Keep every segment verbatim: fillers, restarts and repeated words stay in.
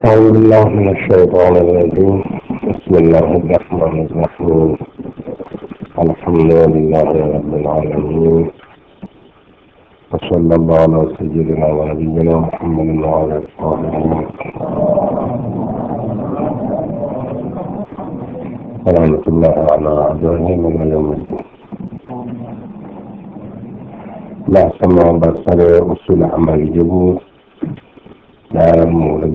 أعوذ بالله من الشيطان الرجيم. بسم الله الرحمن الرحيم. الحمد لله رب العالمين، وصلى الله على سيدنا ونبينا محمد وعلى آله ورحمة الله على أعدائهم إلى يوم الدين. بحث ما بسر اصول عملیه بود در مورد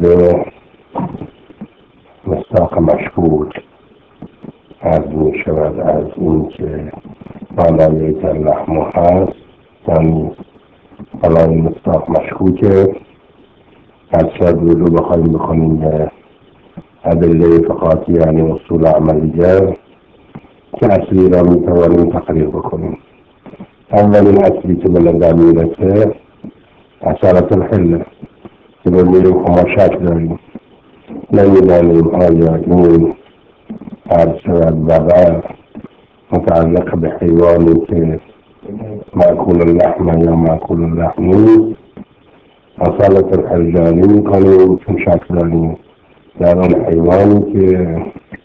مصداق مشهود. عرض می شود از این که معنای در لحم هست، یعنی برای مصداق مشهوده. از شد رو بخواهیم بکنیم به ادله فقاطی، یعنی اصول عملیه که اصلی را می توانیم تقریر بکنیم. اولین اصلی که به نظر می رسه اصالت الحله که بمیریم که ما شک داریم، نمیدانیم آیا این عرض شود وقع متعلق به حیوانی که معکول اللحم یا معکول اللحم نیست. اصالت الحلجانی می کنیم چون شک داریم در آن حیوانی که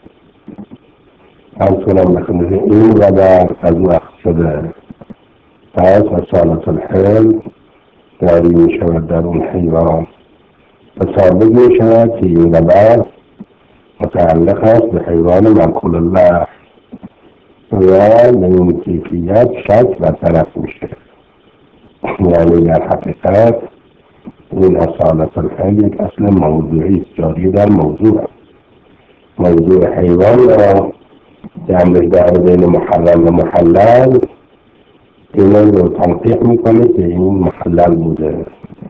عرض کنم بخنده این وقع از وقت شده. پس اصالت الحل داری می شود در اون حیوان و ثابت می شود که این وقع متعلق است به حیوان معکول اللحم و به این کیفیت شک برطرف میشه. یعنی در حقیقت این اصالت الحل یک اصل موضوعی است، جاری در موضوع است. موضوع حیوان را که امرش داره بین محرم و محلل، این رو تنقیح میکنه که این محلل بوده.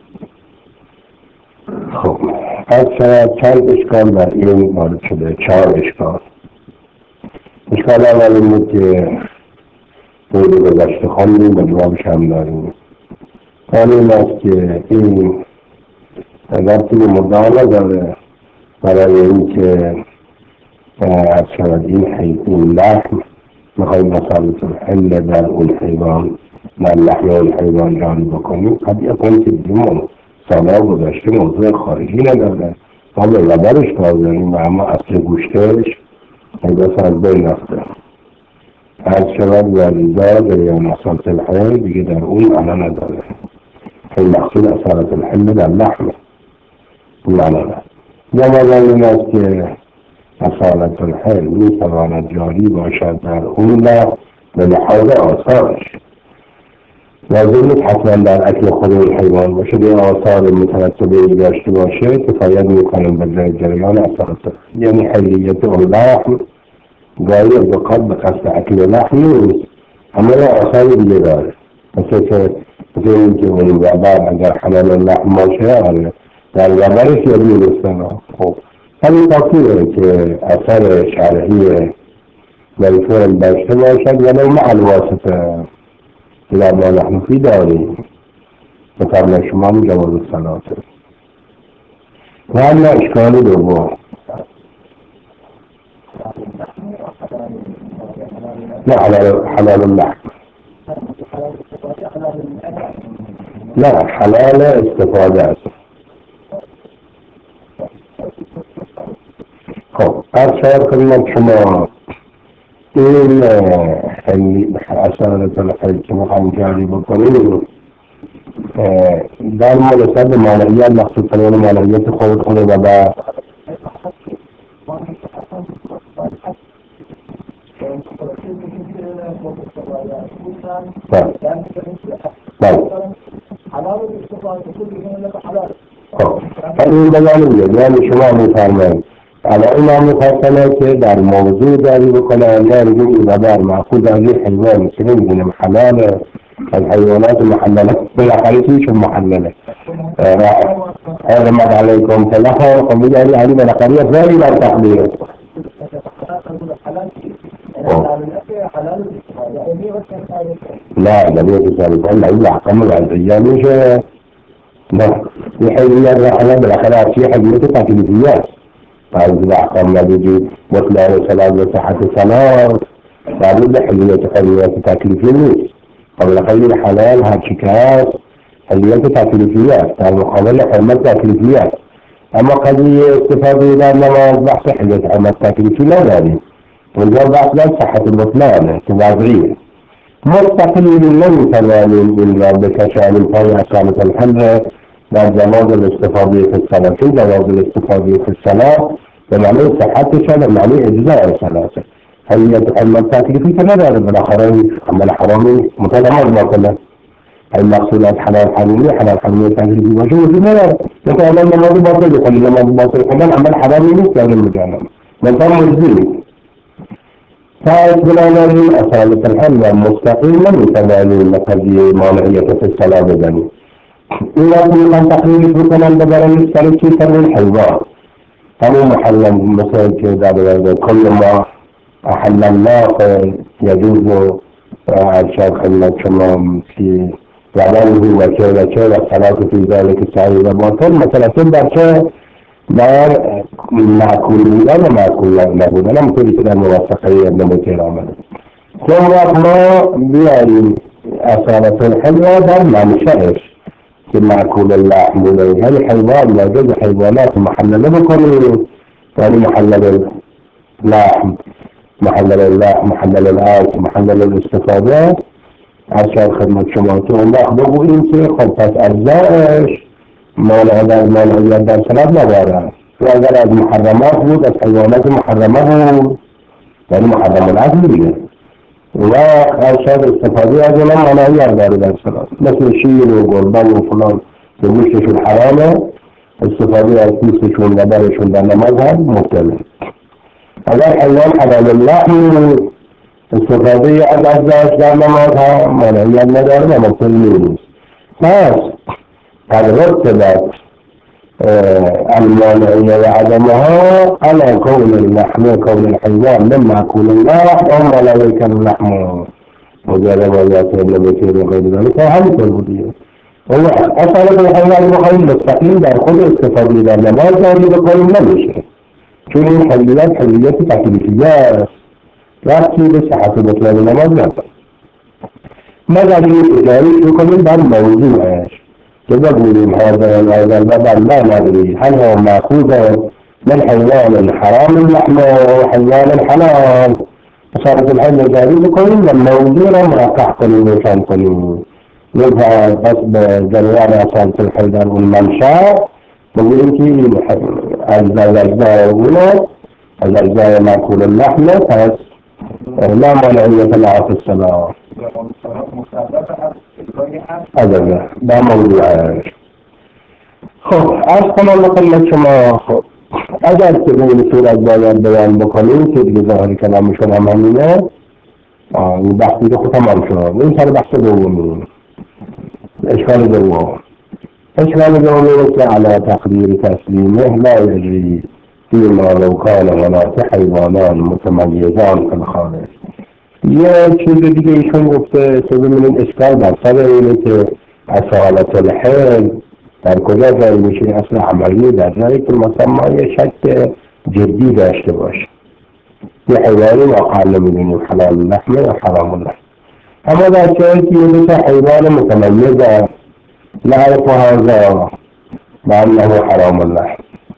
خب از شاید چند اشکال بر این وارد شده، چهار اشکال. اشکال اول این بود که بوده گذشته خواندیم و جوابش هم داریم. این است که این ربطی به مدعا نداره برای این که از شاید این حیوان لحم میخواییم اصالت الحل در اون حیوان در لحم اون حیوان جاری بکنیم. قد یکون که دیگه سالا گذاشته موضوع خارجی نداره، ما به لبرش کار داریم و اما اصل گوشتش حیبت از بین رفته. از شود و لیزا جریان اصالت الحل دیگه در اون معنا نداره. این مقصود اصالت الحل در لحمه، این معنا نداره. یا مدار این است که اصالت الحل می تواند جاری باشد در اون لحم به لحاظ آثارش. لازم نیست حتما در اکل خود این حیوان باشه، به آثار مترتبه داشته باشه کفایت میکنیم به جریان اصالت. یعنی حلیت اون لحم گاهی اوقات به قصد اکل لحم نیست، اما آثار دیگه داره. مثل که مثل این که اون وبر اگر حلال لحم باشه، آره در وبرش یا میرستن. خب همین کافی داره که اثر شرعی بالفعل داشته باشد ولو مع الواسطه که در ما نحنفی داریم مثلا شما جواز الصلاته. و اما اشکال دوم، نه حلال حلال اللحم، نه حلال استفاده است. خب از شاید کنیم شما این اصالت الحل که مخواهیم جاری بکنیم در مناسبت به معنویت مخصوص کنون معنویت خود خود و بعد این بگانیم. یعنی شما میفرمایید الان این هم مفصله که در موضوع جاری بکنه انجا رجوع این وبر معقود از این حیوان مثل میدونیم حلال از حیوانات محلله بالاخره تویشون محلله حرمت علیکم تلخه. خب میگه علی علی بالاخره افضایی بر تحلیل لا جميع الثالثان لا يحكم العزية میشه. نه این حیوانات را حلال بالاخره افشی حیوانات تکلیفیات بعض الأحكام التي مطلع وسلام وصحة الصلاة بعض حلية حلية تكليفية قبل خير الحلال هالشكاس حلية تكليفيات المقابلة حرمة تكليفيات اما قضیه استفاده در نماز بحث حجت عمد تکلیفی نداریم، اونجا بحث در صحت البطلانه که وضعیه. مستقلی نمیتوانیم این را بکشانیم پای اصالت الحل در جواز الاستفاده فی الصلاة. چون جواز الاستفاده فی الصلاة به معنی صحتش به معنی اجزاء صلاة. حیت عمد تکلیفی که نداره، بالاخره عمل حرامی متنماز باطله. این مقصودات حلال حرامی حلال حرامی تکلیفی باشه وجود نداره. مثل اول نماز باطل بخونی، نماز باطل خوندن عمل حرامی نیست در این مجانم، منطقه مجزی نیست. فائد بنابراین اصالت الحل و مستقیم نمیتوانیم قضیه مانعیت فی الصلاة بزنیم. این وقت میخوان تقریبی بکنن ببرن سر چی؟ سر الحیوان. همون محلم مثل که در کل ما احل الله یجوز ارشاد خدمت شما که زمانه و چه و چه و صلاة فی ذلک صحیح و باطل، مثلا در چه در معقول بودن و معقول نبودن، همونطوری که در موثقه ابن مطیر آمده. چون وقت ما بیاریم اصالت الحل را در منشأش که معقول اللحم بوده، یعنی حیوان یا جز حیوانات محلله بکنیم، یعنی محلل اللحم محلل اللحم محلل العاج محلل الاستفاده، ارشاد خدمت شما که اون وقت بگوییم که خب پس اجزایش مانع در مانعیت در صلاة نداره. و اگر از محرمات بود، از حیوانات محرمه بود، یعنی محرم الاکل دیگه، و ارشاد استفاده از اونم مانعیت داره در صلاة، مثل شیر و گربه و فلان که گوشتشون حرامه، استفاده از پوستشون و برشون در نماز هم مبتله. اگر حیوان حلال اللحم استفاده از اجزاش در نماز ها مانعیت نداره و مبتل نیست. پس قد رتبت المانعیه و عدمها على كون اللحم كون الحيوان من معقول اللحم اما لا يكن اللحم وجاء روايات ابن مطیر و غیر ذلك همینطور بودیه. هو اصالت الحیوان بخواهیم مستقیم در خود استفاده در نماز داری بکنیم نمیشه، چون این حلیت حلیت تکلیفیه است، وقتی به صحت بطلان نماز نداره. مگر این اداری بکنیم بر موضوعش که بگوییم هذا الأول بدل لا ندري هل هو مأخوذ من حيوان حرام اللحم وحيوان حلال. صارت الحل جاري بکنیم و موضوع را مرقح کنیم و شان کنیم. نبقى بس بجريان أصالة الحل در اون منشأ بگوییم که اجزاء الاجزاء اولى الاجزاء مأكول اللحم پس لا مانعية لها في الصلاة. اجازه با موضوعش. خب از کنم بخدمت شما، خب اگر که به این صورت باید بیان بکنیم که دیگه ظاهر کلامشون هم همینه، این بحثی که خود تمام شد. این سر بحث دومی، اشکال دوم اشکال دومی که علی تقدیر تسلیمه لا یجری فیما لو کان هناک حیوانان متمیزان فی الخارج. یه چیز دیگه ایشون گفته که ببینید اشکال در سر اینه که اصالت الحل در کجا جایی میشه اصل عملی، در جایی که مثلا یه شک جدی داشته باشه. یه حیوانی واقعا نمیدونیم حلال اللحمه و حرام اللحم، اما در جایی که یه دوتا حیوان متمیزه نعرف هذا بأنه حرام اللحم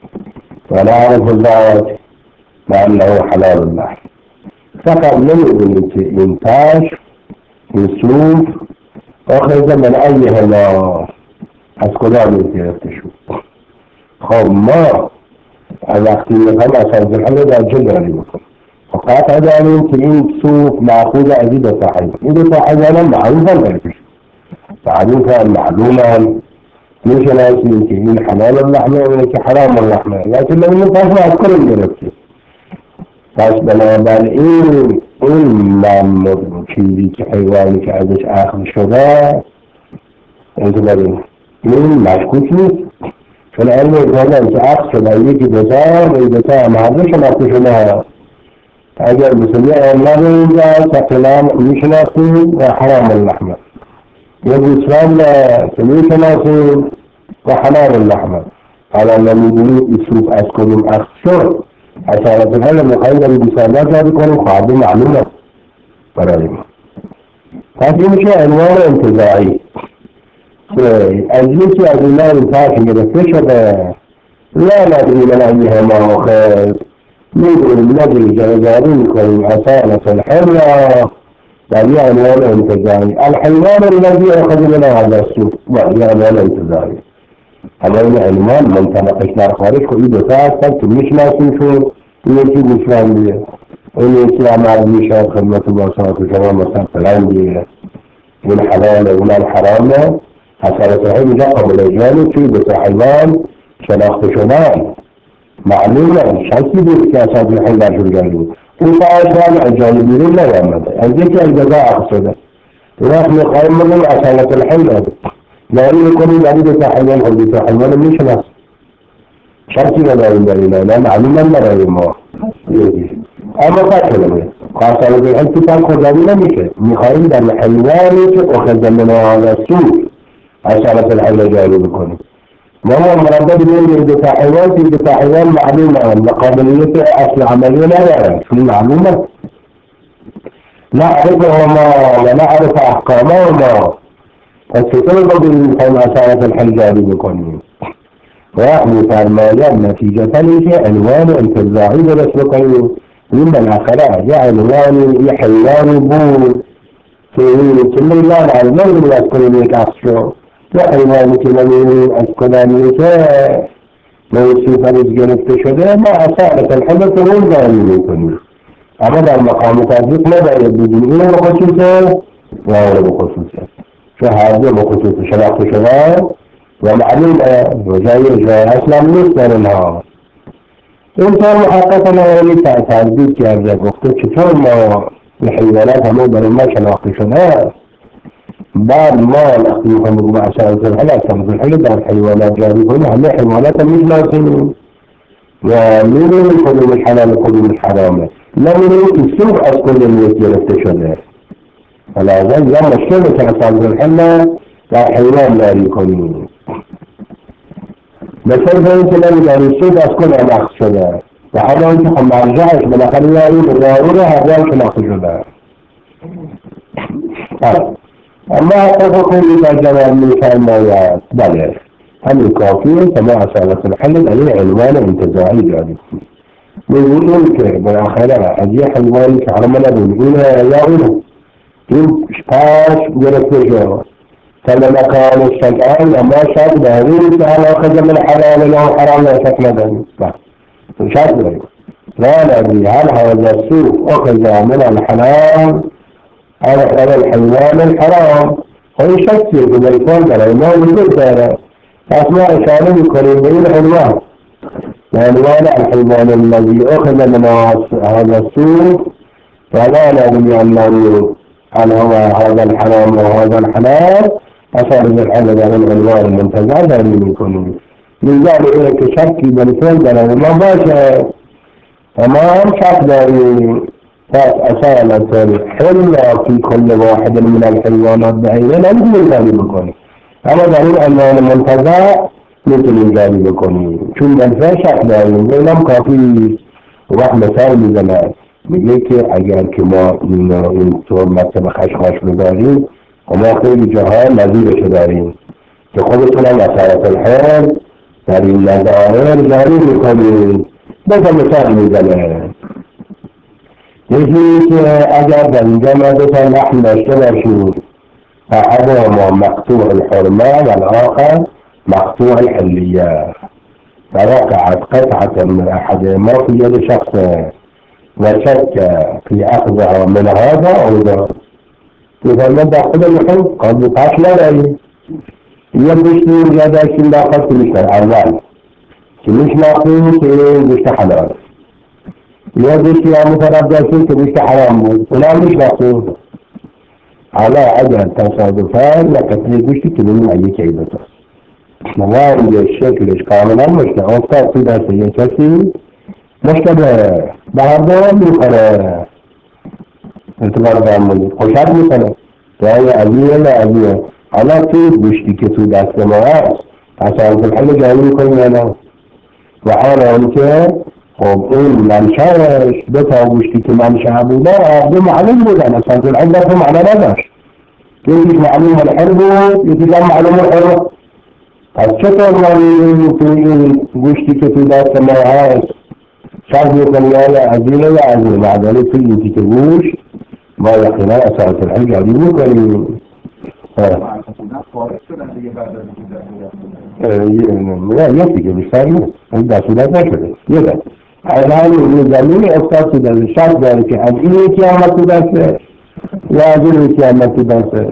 ونعرف ذاك بأنه حلال اللحم، فقط نمیدونیم که این تاش این صوف آخرزه من ایهما از کجا میگرفته شد. خب ما از وقتی میخوایم اصالت الحل در جل داری بکنیم، خب قطع داریم که این صوف مأخوذ از این دو حیوان، این دو حیوان هم معروف هم گرفته شد، معروف هم معلوم هم میشناسیم که این حلال اللحمه و اینه که حرام اللحمه، لیکن نمیدونیم تاش از کل گرفته. پس بنابراین اون چیزی که حیوانی که ازش اخذ شده انتباریم این مشکوک نیست، چون علم اجازه که اخذ شده یکی دوتا و دوتا هم هرده شناخته شده. اگر مثلی علمه رو اینجا تقریبا میشناسیم و حرام اللحمه، یه بسران که میشناسیم و حلال اللحمه. حالا نمیدونیم این صوف از کدوم اخذ شد، اصالت الحل مخواهیم در بسیارات جاری کنیم، خواهده معلوم است برای ما. پس این میشه عنوان انتزاعی که از یکی از اینا این تاش گرفته شده لا ندري من أيهما خير. نقول الذي جعل منكم أصالة الحرة وهي عنوان انتزاعي. الحيوان الذي أخذ من هذا السوق وهي عنوان انتزاعي. هذا عنوان من تناقشنا خارج كل دفاع تك مش ناسين شو يجي الإسلام بيه. الإسلام عادي شاف خدمة الوساط وجماعة مسافة العندية والحلال ولا الحرام أصالة الحرة جاء بالإجمال في دفاع حيوان شناخت شمال معلومة شخصي بالسياسات الحلة شو الجانب وفعشان الجانبين لا يعمد الذكر الجزاء أقصده ونحن قائم من أصالة الحلة لا يكون جانب تحيوان أو بتحيوان مش نفس شخصي لا يمدلنا لا معلومة لا يمدلنا أما فاكرة أصالة الحلة تتاكد جانبنا مش مخارج در الحيوان وخذ من هذا السوق أصالة الحلة جانب يكون وهو مردد من دفاع حيوان في دفاع حيوان معلومة أن قابليته أصل عملية لا يعرف في معلومة نعرفهما ونعرف أحكامهما فستلقى بالإنسان أسالة الحجاب بكل ويحدث الماجال نتيجة لشيء عنوان انتزاعي برسلقه مما الآخرة عنوان يحيوان بول في كل الله على المغرب يذكر لك أخشو وحيوانك من الكلامية لو السفر جنبت شده ما أسالة الحدث والغاني يكون أبدا المقام تابق لا يبدو بخصوصه وهو بخصوصه فهذا بخصوص شرق شغال ومعلوم وجاي جاي أسلام نسبة للنهار إنسان محققا ولي تعتاد كأرزاق وقت شفر ما الحيوانات مؤمن ما شرق شغال بعد ما نحن مع أسالة الحلال كانت الحلال الحيوانات جاربون هم حيوانات مش ناسين ومن يكون من الحلال يكون من الحرام لا من السوق أسكن الوكيل التشنير فلا زال لما الشركة أسالة الحلال الحيوان لا يكون بس إذا أنت لم يكن السوق أسكن على أخشده وحالا أنت هم مرجعش من أخريائي بالضرورة هذا كان أخشده أما أتفقوا إذا جمع المثال ما يتبالغ هل الكافيين كما أسالة الحلل أي عنوان انتزاعي جانب يقولون بالآخرة أجي حيوانك على ملابه يقولها يقولوا يقول شباش جرت نجوة فلما كان الشجعان أما شاك بهذين تعالى أخذ من الحلال له حرام لا شك لدن لا شاك بهذين لا ندري هل هذا السوق أخذ من الحلال هذا الحيوان الحرام هو يشكل بالفعل بالإيمان بالدارة أسماء كانوا يقولون العنوان وعنوان الحيوان الذي أخذ من هذا السوق فلا ندري أنه هل هو هذا الحرام وهذا الحلال أصار بالحلال عن العنوان المنتزع ذلك يكون من ذلك يشكل بالفعل بالإيمان باشا تمام شكل فأسالة الحلة في كل واحد من الحيوانات بعينه لا يمكن الجانب بكوني أنا دليل أن المنتزع مثل الجانب بكوني شو منفع شكل ولم كافي وقت مثال بزمان میگه که اگر که ما این اینطور مکتب خشخاش ببریم و ما خیلی جاها نظیرش داریم که خودتون هم اثارت الحال در این نظائر جاری میکنیم بزن مثال میزنه یکی که اگر در اینجا ما دوتا لحن داشته باشیم احدهما مقطوع الحرمه والآخر مقطوع الحلیه فوقعت قطعة من أحدهما في يد شخص وشك في أخذها من هذا أو ذا إذا ما داخل الحلم قد بقاش لا رأي يبشني جادا كم داخل كمش الأول كمش ناقين كمش حلال يبشني يا متردسين كمش حرام ولا مش ناقين على أجل تصادفان لكتني بشتي كمش أي كيبته موارد الشكل كاملا مش نعطى في ذات يكفي مشتبه بعضها مقرأ انتظار بعمل خوشات مقرأ فهي أبيه لا أبيه على طيب بشتي كتو داست سماعات عشان في الحل جايين كلنا وحالا انت خب اون منشاش بتا بشتي كمنشا بودا عبدو معلوم بودن عشان في الحل داست معنا نداش كيف معلوم الحرب يتجمع معلوم الحرب از چطور ما می‌بینیم که این گوشتی که تو دست ما هست شک می‌کنیم از اینه یا از این معدنی توی این تیک گوشت ما یقینا اصالت الحل جاری می‌کنیم. نه یکی که بیشتر نیست این دستورت نشده یه دست از همین زمین افتاد تو دسته شک داره که از این یکی آمد تو دسته یا از این یکی آمد تو دسته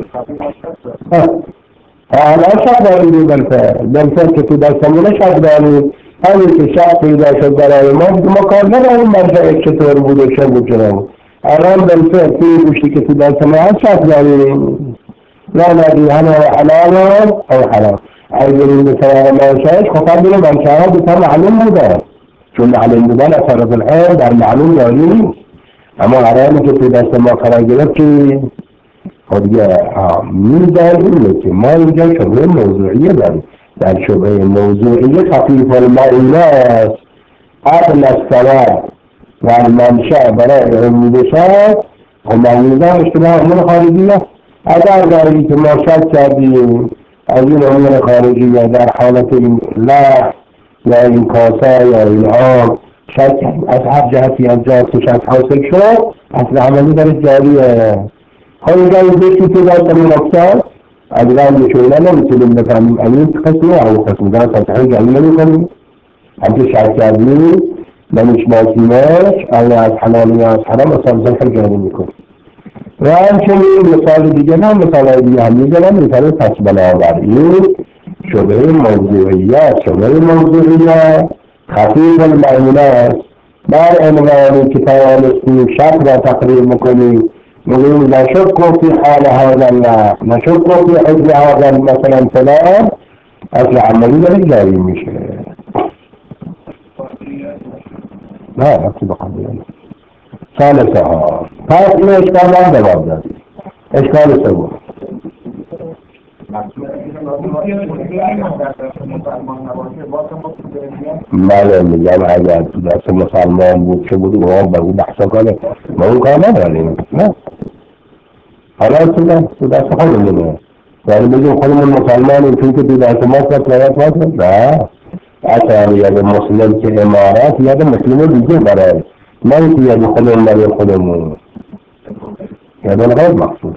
حالا شک داریم بلفه بلفه که تو دستمونه شک داریم همین که شک پیدا شد برای ما ما کار نداریم برشا چطور بود و چه بود چرا الان بلفه توی گوشتی که تو دست ما هست شک داریم لا ندی همه حلال او حرام اگر این به سراغ منشأش خب فرد این منشأ ها بسر معلوم بوده چون معلوم بودن اثرات الحل در معلوم داری نیست اما حرامی که توی دست ما قرار گرفت که خب دیگه میزن اینه که ما اینجا شبه موضوعیه داریم در شبه موضوعیه خفیف المعینه است اصل السبب و المنشأ برای علمی بشد و معیزان اشتباه امور خارجیه اگر داری که ما شک کردیم از این امور خارجیه در حالت این لح یا این کاسه یا این آب شک از هر جهتی از جهت شک حاصل شد اصل عملی در جاریه خواهی اینجا این بشی تو داشت من افتاد از رنگ شویله نمیتونیم بفهمیم این قسمه او قسمه در سطحه جایی نمی کنیم همچه شک کردیم نمیشناسیمش اما از حلال یا از حرام اصلا زنخل جاری میکنیم و همچنین مثال دیگه هم مثال دیگه هم میزنم مثال پس بنابراین شبه موضوعیت شبه موضوعیت خفیف المعینه است بر عنوانی که توانستیم شک را تقریر میکنیم میگوییم نشک فی حال هذا الله نشک فی حفظ هذا مثلا فلان اصل عملی داره جاری میشه نه وقتی بقضیه ثالثها پس این اشکال هم دواب داریم اشکال سوم بله میگم اگر تو دست مسلمان بود چه بود ما با اون بحثا کنه ما اون کار نداریم نه حالا تو دست خودمونه یعنی بگیم خودمون مسلمانیم چون که تو دست ما سطلایت باشه نه اصلا یاد مسلم که امارت یاد مسلم دیگه برای نه اینکه یاد خودمون برای خودمون یاد الغیب مقصود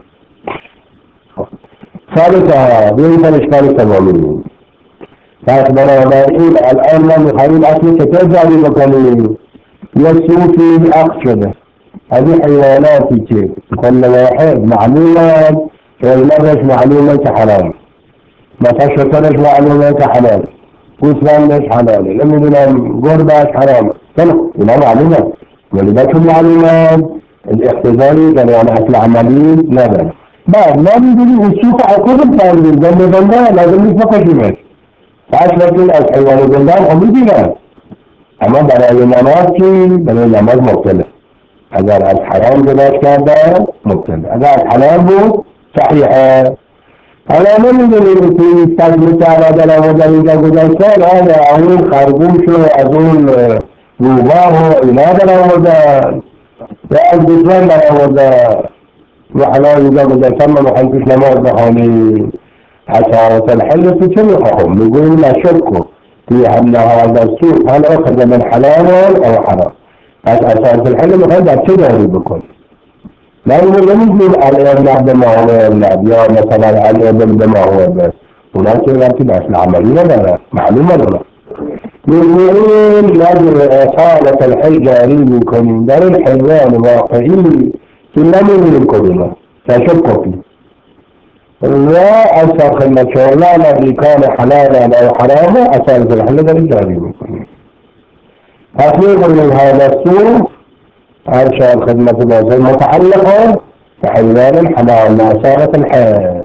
ثالثها بیایید در اشکال سومی پس بنابراین الان ما میخواهیم اصل چطور جاری بکنیم یه صوفی عقد شده از این حیواناتی که کل واحد معلومه علمش معلومه که حلال مثلا شکرش معلومه که حلال گوسفندش حلاله نمیدونم گربهش حرامه اینا معلومه ولی بچون معلومه الاقتضایی در یعنی اصل عملی نداره بعد ما میدونیم السوق عقوب بتعمل زنده زنده لازم نیست بکشیمش فاش وقتی از حیوان زنده هم میگیرن اما برای نماز که برای نماز مبتله اگر از حرام جداش کرده مبتله اگر از حلال بود صحیحه حالا نمیدونیم که این تجمه که در آمدن اینجا گذاشتن آیا اون خرگوش و از اون روباه و اینا در آمدن یا از گوسفند در آمدن و حالا اینجا گذاشتن ما میخوایم توش نماز بخوانیم اصالت الحل تو چه میخواهم میگویم نشکو توی هم هذا السوق هل اخذ من حلال او حرام از اصالت الحل میخوایم در چه داری بکن لانه نمیگویم الابن به ما هو ابن یا مثلا الابن به ما هو ابن اونا که وقتی اصل عملی نداره معلومه داره میگویم لازم اصالت الحل جاری میکنیم در این حیوان واقعی که نمیدونیم کدومه تشک فی و اصلا خدمت شغلان الذي كان حلالا او حراما اصالت الحل در جاری میکنیم پس میگویم هذا السوق أرشاد خدمة الوزن متعلقة بحيوان حلال ناصارة الحياة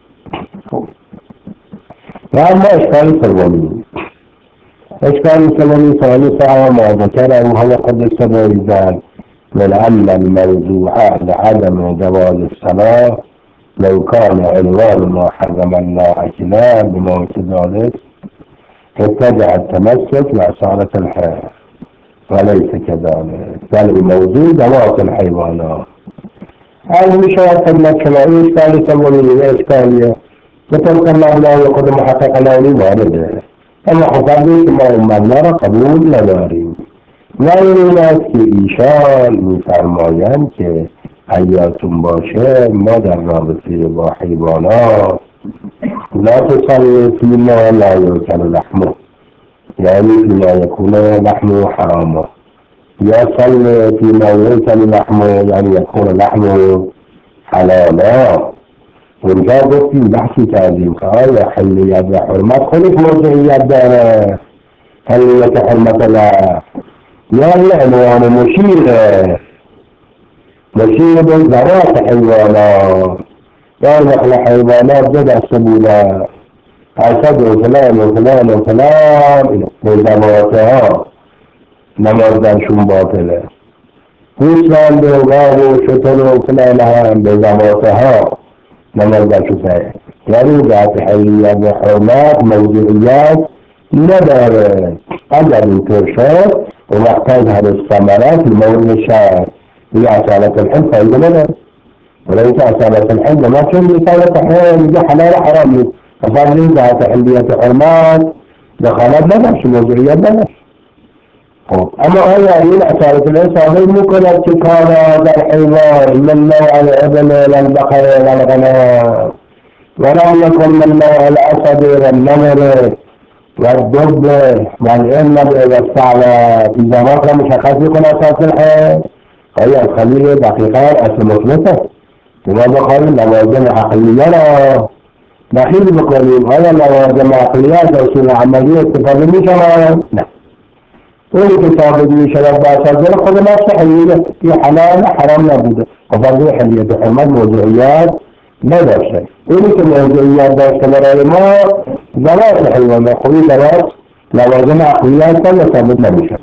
وأما إشكال السلومي إشكال السلومي ثالثة وما ذكره هو قد استدعى من أن الموضوع لعدم جواز الصلاة لو كان عنوان ما حرم الله أكلاه بموت ذلك اتجه التمسك بأصالة الحياة وليس كذلك بل الموضوع ذوات الحيوانات هذا مشاهد خدمت شماعي إشكالي سموني إشكالية که طبق مبنای خود محقق نوری وارده، اما خفردی که ما این مبنا را قبول نداریم و این است که ایشان میفرمایند که حیاتون باشه ما در رابطه با حیوانات لا تصلی فیما لا یوکل لحمه، یعنی فیما یکون لحمه حرامه، یا صلی فیما یوکل لحمه یعنی یکون لحمه حلالا. اونجا گفتیم بحثی کردیم که آیا حلیت و حرمت خودش موضوعیت داره، حلیت حرمت لا، یا عنوان مشیره مشیر به ذوات حیوانات، یا نقل حیوانات دو دسته بوده، اسد و فلان و فلان و فلان به ذواتها نمازدنشون باطله، گوسفند و گاو و شتر و فلان هم به ذواتها نمازدنشون صحیح، یعنی ذات حلیت و حرمت موضوعیت نداره. اگر اینطور شد و وقت تظهر الثمرات في مورد الشارع هي أصالة الحل فإذا ندر، وليس أصالة الحل ما كان أصالة الحل يجي حلال حرام فصار لي ذات حلية حرمات دخلت ندر شو موضوعيات ندر. أما هي هي أصالة الحل ممكن ابتكار هذا الحيوان من نوع الإبل إلى البقر إلى الغنم، ولم يكن من نوع الأسد إلى النمر والدب والإنب والثعلب، إذا ما كان مشخص يكون أساس الحياة فهي الخلية دقيقة أصل مثبتة، لماذا قال لوازم عقلية لا دخيل بقولين هذا لوازم عقليات أصول عملية استفادة مشاهد لا وإن كتاب مشاهد بأساس خذ نفس حلية في حلال حرام نبوده وفرضي حلية حرمات موضوعيات لا دار شيء. إذا كان موضوعيات داشت برای ما ذوات الحيوان خوی ذوات لوازم عقليات كان ثابت نمیشه.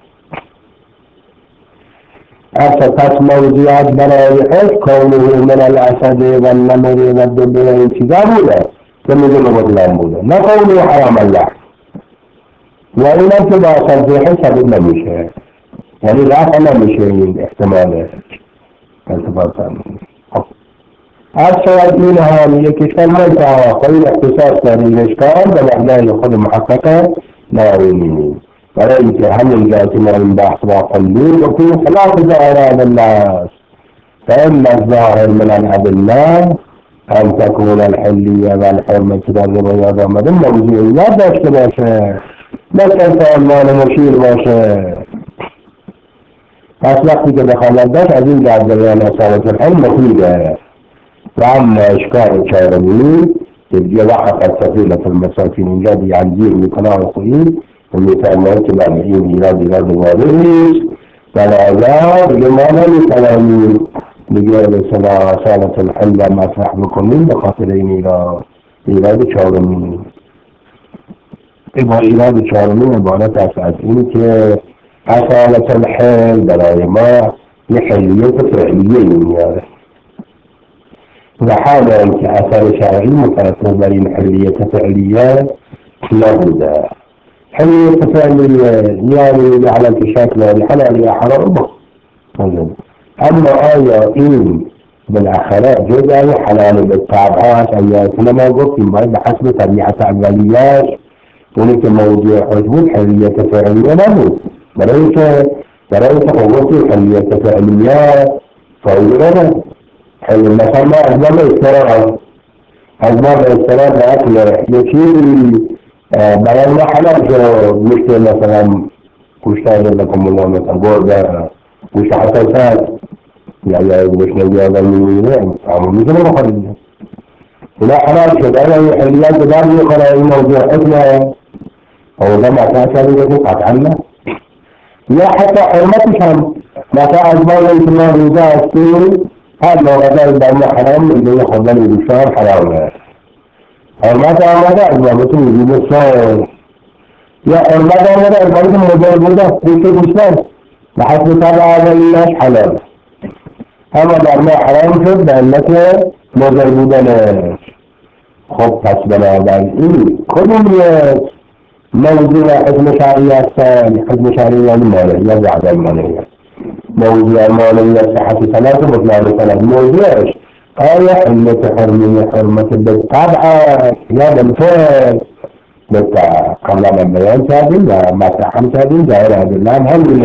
اصل پس موضوعات برای حس کونه من الاسد و النمر و الدب و این چیزا بوده که میگه مبطلان بوده، نه کونه حرام الله و اینم که با اصل ذهن ثابت نمیشه، یعنی رفع نمیشه این احتمال ارتباط هم. از شاید این هم یکیش فرمان که خیلی اختصاص داره این اشکال به معنای خود محقق نارینی، برای اینکه همین جا که ما این بحث را خوندیم و کنیم خلاف ظاهر الناس فإن الظاهر من الأدلة أن تكون الحلية والحرمة در روایات آمده موضوعیت داشته باشه، نه که عنوان مشیر باشه. پس وقتی که دخالت داشت از این جهت جریان اصالة الحل مفیده. و اما اشکال چهارمی که دیگه وقت سفینة المساکین اینجا بیانگیر میکنه خویی و میفرماید که بله این ایراد ایراد واضح نیست و لذا دیگه ما نمیتوانیم دیگه به صلاح اصالة الحل مطرح بکنیم به خاطر این ایراد ایراد چهارمی. با ایراد چهارمی عبارت است از این که اصالة الحل برای ما یه حلیت فعلیه میاره و حال اینکه اثر شرعی مترتب بر این حلیت فعلیه نبوده. حلیت فعلیه یعنی على الشکل الحلال یا حرام، اما آیا این بالاخره جزء حلال بالطبع هست یا ما گفتیم باید به حسب طبیعت اولیه‌اش اونی که موضوع حجبون حلیت فعلیه نبود، برای که برای که قوتی حلیت فعلیه فایده نبود. مثلا ما أسباب الاضطرار أسباب الاضطرار لأكل يشير بيان ما حلال شو مشكلة مثلا كشتاج لكم الله مثلا بوردا وش حساسات يعني مش نجابة من عمو مثل ما خلينا ولا حلال شو أنا حليات بدار يقرأ الموضوع إثناء أو لما تأثر يجب قطعنا لا حتى حرمتهم ما أسباب الاضطرار إذا أستير هذا وغدا بأنه حرام إذا يأخذ ذلك بالشهر حرام حرمات آمده أجبابته يجيب الصور يا حرمات آمده أجبابته مجربودة ليس بسنان بحسب طبع هذا الناس حلال، أما بأنه حرام شد بأنك مجربودة ناس خب پس بنابراین کدوم موضوع حکم شرعی هستن؟ حکم شرعی یعنی مانعیت و عدم مانعیت. موضوع مانعیت صحت صلاة بطلان صلاة موضوعش آية حلية حرمية حرمة بالطبع يا بالفعل بتاع قبل ما البيان تابين ما تحم تابين دائرة بالله هم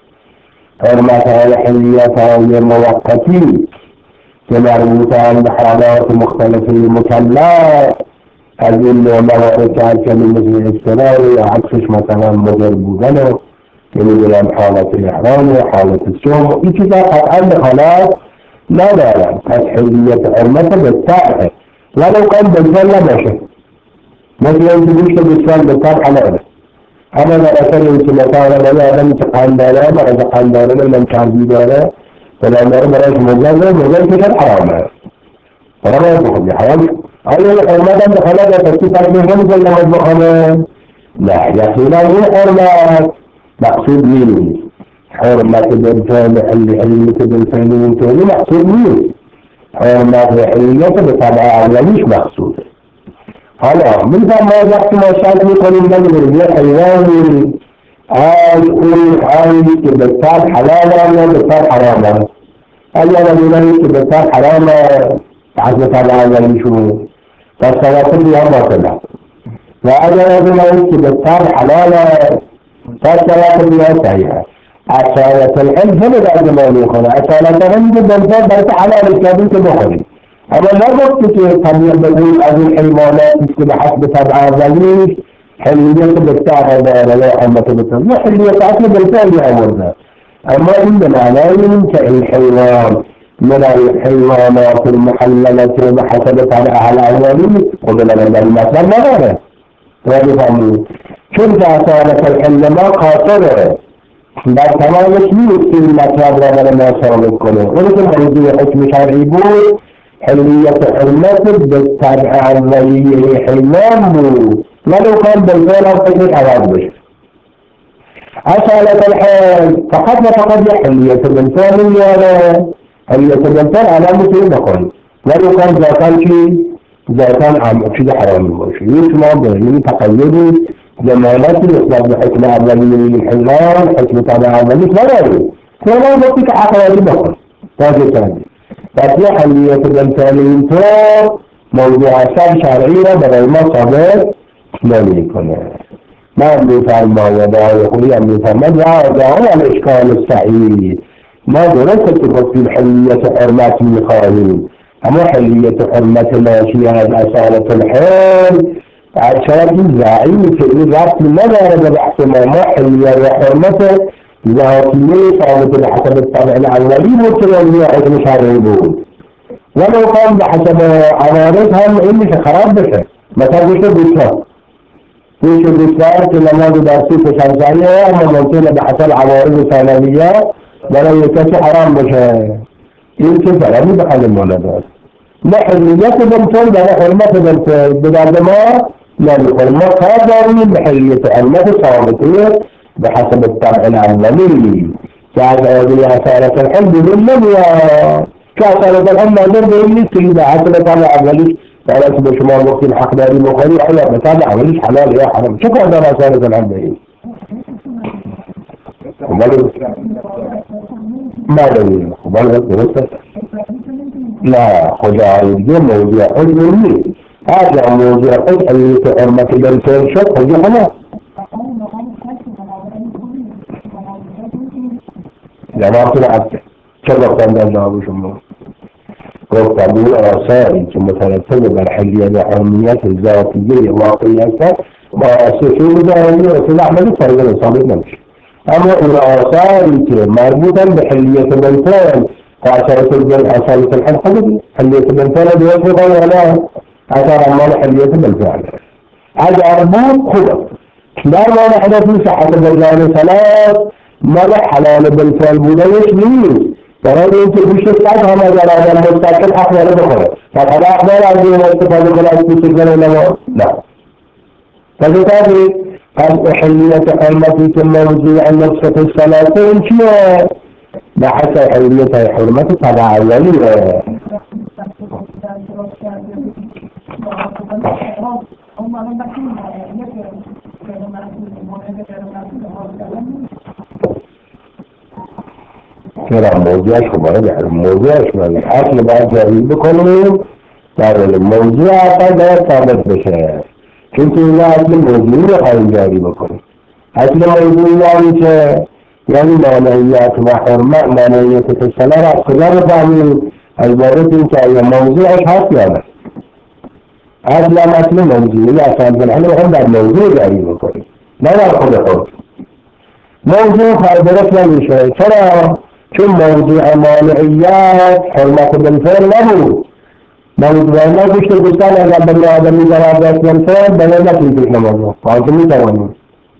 حرمتها حليتها مؤقتين كما المتعلم بحالات مختلفة المكلات هذه المواقع كمثل الثانوي عكسش مثلا مدير بودنه كمثل حالة الإحرام وحالة الصوم إذا قد خلاص لا لا لا حلية حرمتها بالطبع ولو كان بالفعل ماشي مثلا انت مش بالفعل بالطبع لا أنا لا أتكلم في مكان لا أنا تقال دارا ما تقال دارا لم تعزي دارا فلا نرى براش مجازة مجازة كده حرام حرام يقول حرام أنا الحرمات أنت خلاص تكتب منهم كل ما مجموعة لا يا أخي لا هو حرمات مقصود مين حرمات بالفعل اللي اللي بالفعل وانتوني مقصود مين حرمات حلية بطبعها ولا مش مقصود هلا من ثم ما وقت ما شاء يكون النجم حيواني هاي قول هاي كبتات حلالة ولا بتات حرامة أنا بقول كبتات حرامة عشان طبعا ولا شو فالسواسل يا باطلة وأنا بقول كبتات حلالة فالسواسل يا صحيحة أصالة الحلم هم بعد ما يخون أصالة الحلم بالذات بس حلال الكابوس بخوري أنا لا قلت كم يبدو أن الحيوانات بحسب طبعها ذلك حلية بالتعب ولا أما تبتل حلية تعطي بالفعل يا أمرنا أما عندنا لا يمكن الحيوان من الحيوانات المحللة بحسب طبعها الأولي قبل أن المثل مغيره ويفهمون كنت أصالة الحل ما قاطره بعد تمام شيء في المطلب ربنا ما صار كله ولكن هذه حكم شرعي بول حلية حرمته بالطبع الولي حلمه ولو كان بالفعل أو تجد عوض أسألة الحال فقد فقد حلية بالفعل ولا حلية بالفعل على مثل دخل ولو كان ذا كان شيء ذا كان عم شيء حرام شيء يسمى به تقيد جمالات الإسلام بحكم أولي الحلال حكم طبع أولي فلا فلا يمكن حقا دخل هذا ثاني فتح حلية بالفعل موضوعات شرعية بدل ما صدر لم يكن ما مثال ما وضع يقول أن مثال وضع الإشكال السعيد ما درست تفصيل حلية حرمات الخائن أما حلية حرمة الأشياء أصالة الحال عشان زعيم في ذات المدار بحث ما حلية حرمته ذاتية صارت بحسب الطبع الأولي متولي حكم شرعي ولو كان بحسب عوارضهم إني خراب بشه مثلا بشه بشه بشه بشه كل ما بدرسي في شمسانية أما ممكن بحسب عوارض ثانوية ولا يكسي حرام بشه يمكن فلاني بحل المولدات لحلية بمثل بلا حرمة بمثل بدل ما يعني حرمة قادرين بحلية حرمة صامتية بحسب الطبع الأولي كانت هذه أسالة الحمد لله كأسالة الحمد لله اللي سيدة حسب طبع أولي فلا تبقى شمال وقت الحق داري مخاري حلا بتابع أوليش حلال يا حرام شكرا دار أسالة الحمد لله ما دليل وبلغت برسة لا خدعي الجمع موضوع حلو هذا موضوع حلو اللي تحرمة بالفعل شك خدي حلا جماعة العبد شرف عند الله وشمه وقبول الآثار ثم ترتب الحلية الحرميات الذاتية وقياسها وأساسين ذاتية وفي العمل فرق الإصابة نمشي أما الآثار مربوطا بحلية الإنسان وأثارة الأصالة الحلقة حلية الإنسان بيوصف ولا أثار أمال حلية الإنسان هذا أربوط خلق لا ما نحدث من صحة الرجال ثلاث ملح حلال بالفعل بوديش مين ترى انت في الشتات هم جرى المستقل حق ولا بخير فهذا أخبار عندي واستفادة من الأسفل ولا لا فبالتالي قد حلية حرمة ثم وزيع النفس في الثلاثين شيء بحث حلية حرمة طبعا ولي چرا موضوعش خب باید موضوعش باید اصل باید جاری بکنیم در موضوع اصل باید ثابت بشه، چون که این اصل موضوعی رو خواهیم جاری بکنیم. اصل موضوعی یعنی که یعنی مانعیت و حرمت مانعیت تصلا را از کجا بفهمیم؟ از بابت این که آیا موضوعش هست یا نه. اصلا اصل موضوعی اصلا بنحن رو هم در موضوع جاری بکنیم نه در خود خود. موضوع درست نمیشه. چرا؟ چون موضوع مانعیت حرمت بالفعل نبود. موضوع نگوشت گفتن اگر بنی آدمی ضرر دست بالفعل بنی نکنید این موضوع خواهد میتوانیم.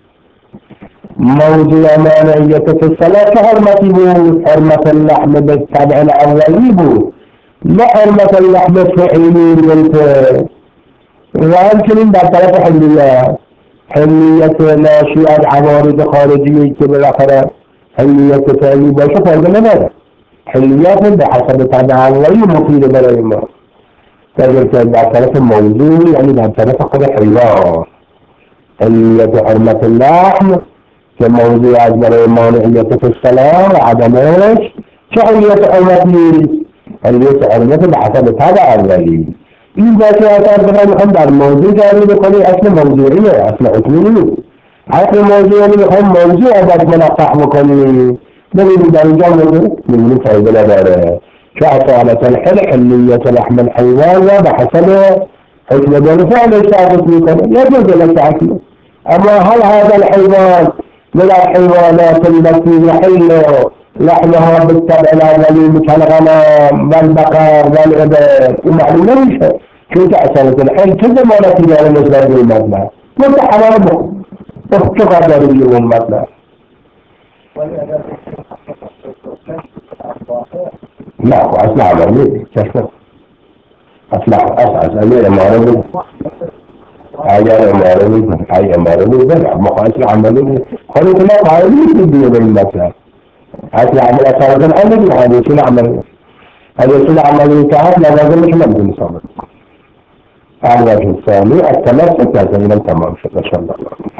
موضوع مانعیت في الصلاة حرمتی بود، حرمت اللحم بالطبع الاولی بود، نه حرمت اللحم فعلی بالفعل. و همچنین در طرف حلیت حلیت ناشی از عوارض خارجی که بالاخره حلیت فعلی باشه فایده نداره. حلیت به حسب طبع اولی مفید برای ما. در طرف موضوع یعنی در طرف خود حیوان حلیت حرمت اللحم که موضوع از برای مانعیت فصلا و عدمش چه حلیت حرمتی؟ حلیت حرمت به حسب طبع اولی. این باشه اصلا بخواهی میخوام در موضوع جاری بکنی اصل موضوعیه، اصل حکمی نیست. اصل موضوع یعنی میخوام موضوع عباد منفح بکنی ببینی در اینجا موضوع ببینی فایده نداره. چه اصالت الحل حلیت لحم الحیوان و به حسب حکم دون فعلش ثابت میکنه يجوز لك أكله. أما هل هذا الحيوان من الحيوانات التي يحل لحمها بالطبع الأولي كالغنم والبقر والإبل ومعلوم ليش شو تأثرت الحين كذا ما نتيجة للنسبة للمبنى وانت حرام تقدر اليوم مبنى لا وأصلح عملية كشف أصلح أصعد أمير أمارة أجار أمارة أي أمارة بلا مخاصر عملية خلوا كنا قائلين في الدنيا بالمبنى أصلح عملية صارت الأمر هذه سنة عملية هذه سنة عملية كانت لا لازم مش ممكن صارت. الوجه الثاني التمسك لازم من تمام إن شاء الله.